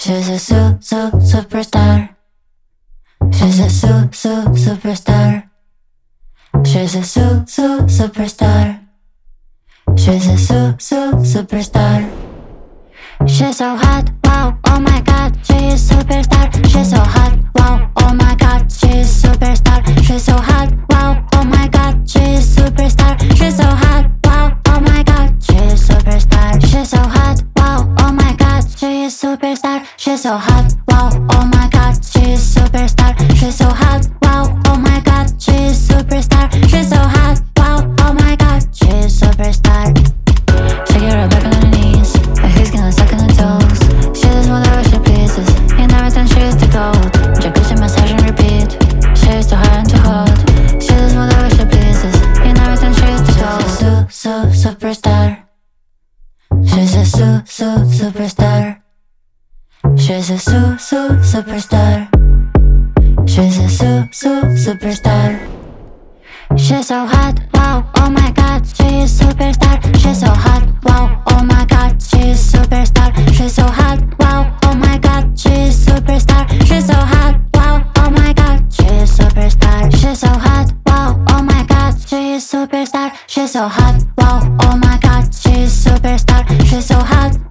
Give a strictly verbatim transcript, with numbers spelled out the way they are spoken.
She's a su su superstar. She's a su su superstar. She's a su su superstar. She's a su su superstar. She's so hot, wow, oh my god, she is superstar. She's so hot, wow, oh my god, she is superstar. She's so hot, wow, oh my god, she is superstar. She's so hot, wow, oh my god, she is superstar. She's so hot, wow, oh my god, she is superstar. She's so hot, wow, oh my god, she is superstar. She's so hot, wow, oh my god, she is superstar. She's so hot, wow, oh my god, she is superstar. Shake it right back on her knees, and he's gonna suck on her toes. She does whatever she pleases, in everything she is the gold. Jacuzzi massage and repeat, she is too hard and too hot. She does whatever she pleases, in everything she is the gold. She's a su su superstar. She's a su su superstar. She's a su su superstar. She's a su su superstar. She's so hot, wow, oh my god, she is superstar. She's so hot, wow, oh my god, she is superstar. She's so hot, wow, oh my god, she is superstar. She's so hot, wow, oh my god, she is superstar. She's so hot, wow, oh my god, she is superstar. She's so hot, wow, oh my god, she is superstar. She's so hot.